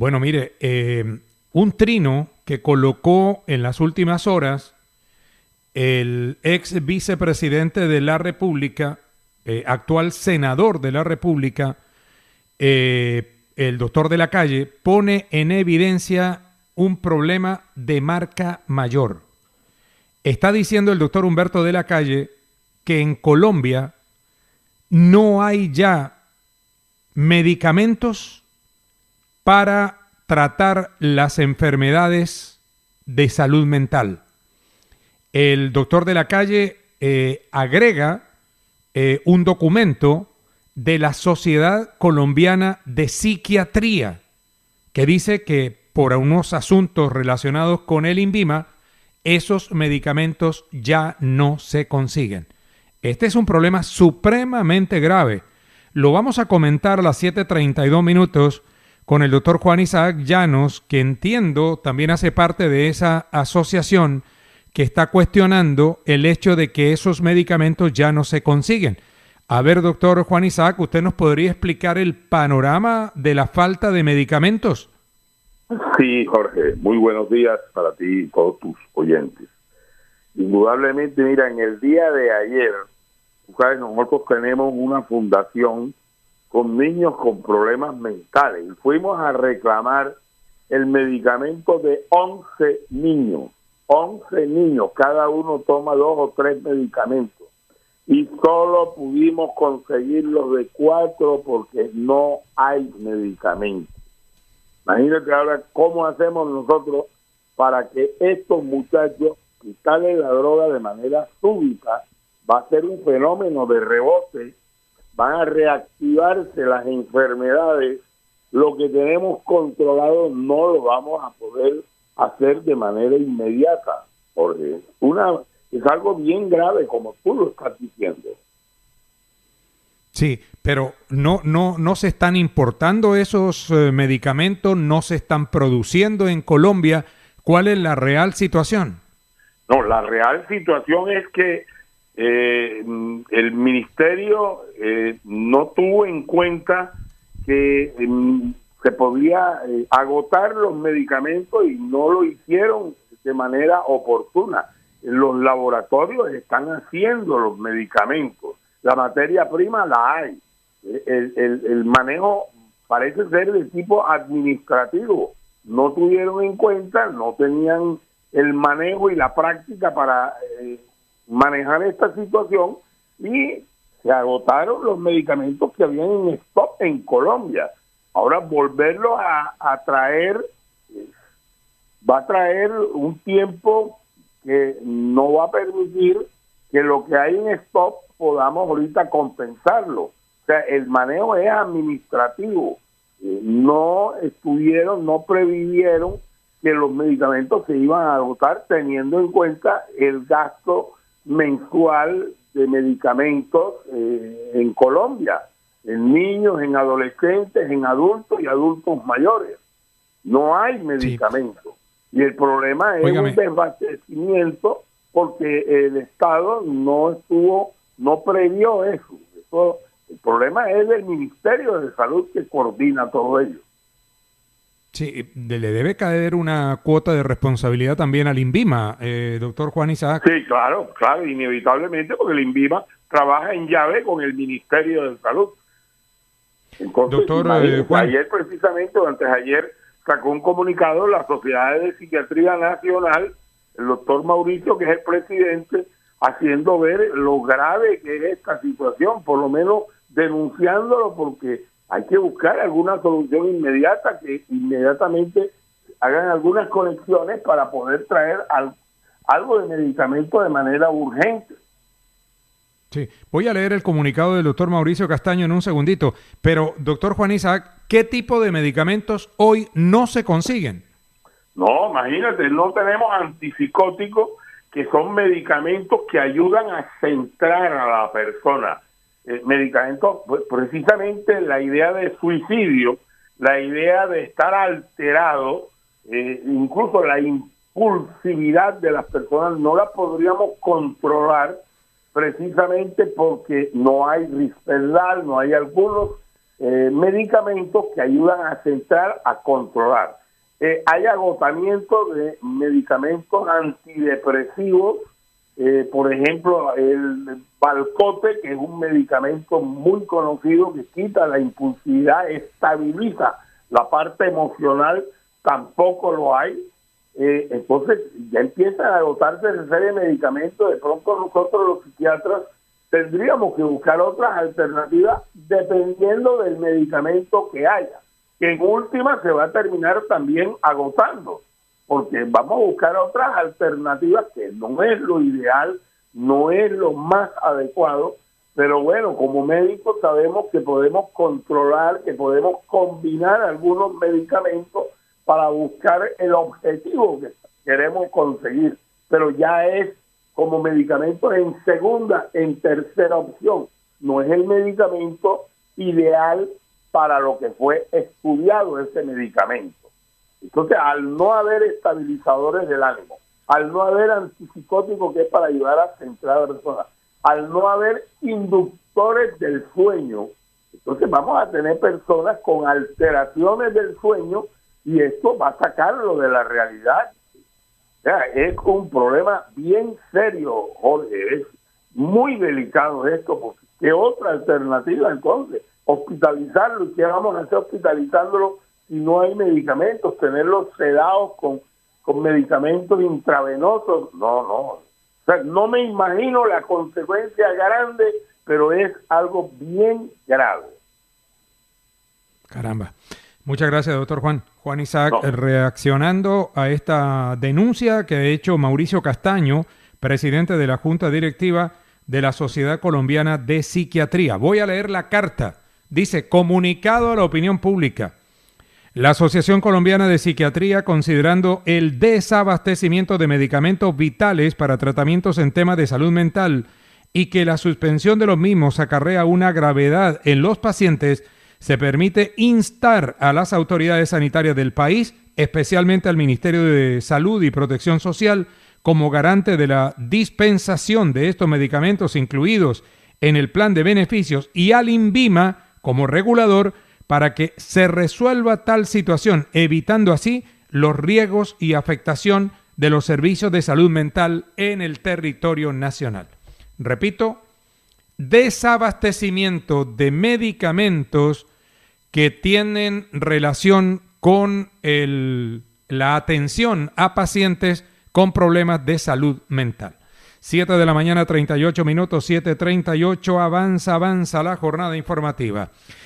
Bueno, mire, un trino que colocó en las últimas horas el ex vicepresidente de la República, actual senador de la República, el doctor de la Calle, pone en evidencia un problema de marca mayor. Está diciendo el doctor Humberto de la Calle que en Colombia no hay ya medicamentos para tratar las enfermedades de salud mental. El doctor de la Calle agrega un documento de la Sociedad Colombiana de Psiquiatría que dice que por unos asuntos relacionados con el INVIMA, esos medicamentos ya no se consiguen. Este es un problema supremamente grave. Lo vamos a comentar a las 7:32 minutos con el doctor Juan Isaac Llanos, que entiendo también hace parte de esa asociación que está cuestionando el hecho de que esos medicamentos ya no se consiguen. A ver, doctor Juan Isaac, ¿usted nos podría explicar el panorama de la falta de medicamentos? Sí, Jorge, muy buenos días para ti y todos tus oyentes. Indudablemente, mira, en el día de ayer, ¿sabes? Nosotros tenemos una fundación con niños con problemas mentales y fuimos a reclamar el medicamento de 11 niños. 11 niños, cada uno toma 2 o 3 medicamentos y solo pudimos conseguir los de 4 porque no hay medicamentos. Imagínate ahora cómo hacemos nosotros para que estos muchachos quitarle la droga de manera súbita. Va a ser un fenómeno de rebote, van a reactivarse las enfermedades. Lo que tenemos controlado no lo vamos a poder hacer de manera inmediata, porque es algo bien grave, como tú lo estás diciendo. Sí, pero no se están importando esos medicamentos, no se están produciendo en Colombia. ¿Cuál es la real situación? No, la real situación es que el ministerio no tuvo en cuenta que se podía agotar los medicamentos y no lo hicieron de manera oportuna. Los laboratorios están haciendo los medicamentos, la materia prima la hay, el manejo parece ser de tipo administrativo, no tuvieron en cuenta, no tenían el manejo y la práctica para manejar esta situación y se agotaron los medicamentos que habían en stock en Colombia. Ahora volverlos a traer va a traer un tiempo que no va a permitir que lo que hay en stock podamos ahorita compensarlo. O sea, el manejo es administrativo. No previvieron que los medicamentos se iban a agotar teniendo en cuenta el gasto mensual de medicamentos en Colombia, en niños, en adolescentes, en adultos y adultos mayores. No hay medicamentos. Sí. Y el problema es un desabastecimiento porque el Estado no previó eso. El problema es del Ministerio de Salud que coordina todo ello. Sí, le debe caer una cuota de responsabilidad también al INVIMA, doctor Juan Isaac. Sí, claro, inevitablemente, porque el INVIMA trabaja en llave con el Ministerio de Salud. Entonces, doctor Juan, ayer precisamente, o antes ayer, sacó un comunicado la Sociedad de Psiquiatría Nacional, el doctor Mauricio, que es el presidente, haciendo ver lo grave que es esta situación, por lo menos denunciándolo, porque hay que buscar alguna solución inmediata, que inmediatamente hagan algunas conexiones para poder traer algo de medicamento de manera urgente. Sí, voy a leer el comunicado del doctor Mauricio Castaño en un segundito, pero doctor Juan Isaac, ¿qué tipo de medicamentos hoy no se consiguen? No, imagínate, no tenemos antipsicóticos, que son medicamentos que ayudan a centrar a la persona. Medicamentos, pues, precisamente la idea de suicidio, la idea de estar alterado, incluso la impulsividad de las personas no la podríamos controlar precisamente porque no hay Risperdal, no hay algunos medicamentos que ayudan a centrar, a controlar. Hay agotamiento de medicamentos antidepresivos, por ejemplo, el Valcote, que es un medicamento muy conocido que quita la impulsividad, estabiliza la parte emocional, tampoco lo hay. Entonces ya empiezan a agotarse esa serie de medicamentos. De pronto nosotros los psiquiatras tendríamos que buscar otras alternativas dependiendo del medicamento que haya, que en última se va a terminar también agotando, porque vamos a buscar otras alternativas que no es lo ideal, no es lo más adecuado, pero bueno, como médicos sabemos que podemos controlar, que podemos combinar algunos medicamentos para buscar el objetivo que queremos conseguir, pero ya es como medicamento en segunda, en tercera opción, no es el medicamento ideal para lo que fue estudiado ese medicamento. Entonces, al no haber estabilizadores del ánimo, al no haber antipsicóticos que es para ayudar a centrar a la persona, al no haber inductores del sueño, entonces vamos a tener personas con alteraciones del sueño y esto va a sacarlo de la realidad. O sea, es un problema bien serio, Jorge, es muy delicado esto, porque ¿qué otra alternativa entonces? Hospitalizarlo, ¿y qué vamos a hacer hospitalizándolo si no hay medicamentos? Tenerlos sedados con medicamentos intravenosos, no. O sea, no me imagino la consecuencia grande, pero es algo bien grave. Caramba. Muchas gracias, doctor Juan. Juan Isaac, reaccionando a esta denuncia que ha hecho Mauricio Castaño, presidente de la Junta Directiva de la Sociedad Colombiana de Psiquiatría. Voy a leer la carta. Dice, comunicado a la opinión pública. La Asociación Colombiana de Psiquiatría, considerando el desabastecimiento de medicamentos vitales para tratamientos en temas de salud mental y que la suspensión de los mismos acarrea una gravedad en los pacientes, se permite instar a las autoridades sanitarias del país, especialmente al Ministerio de Salud y Protección Social, como garante de la dispensación de estos medicamentos incluidos en el plan de beneficios, y al INVIMA como regulador para que se resuelva tal situación, evitando así los riesgos y afectación de los servicios de salud mental en el territorio nacional. Repito, desabastecimiento de medicamentos que tienen relación con la atención a pacientes con problemas de salud mental. 7 de la mañana, 38 minutos, 7:38, avanza la jornada informativa.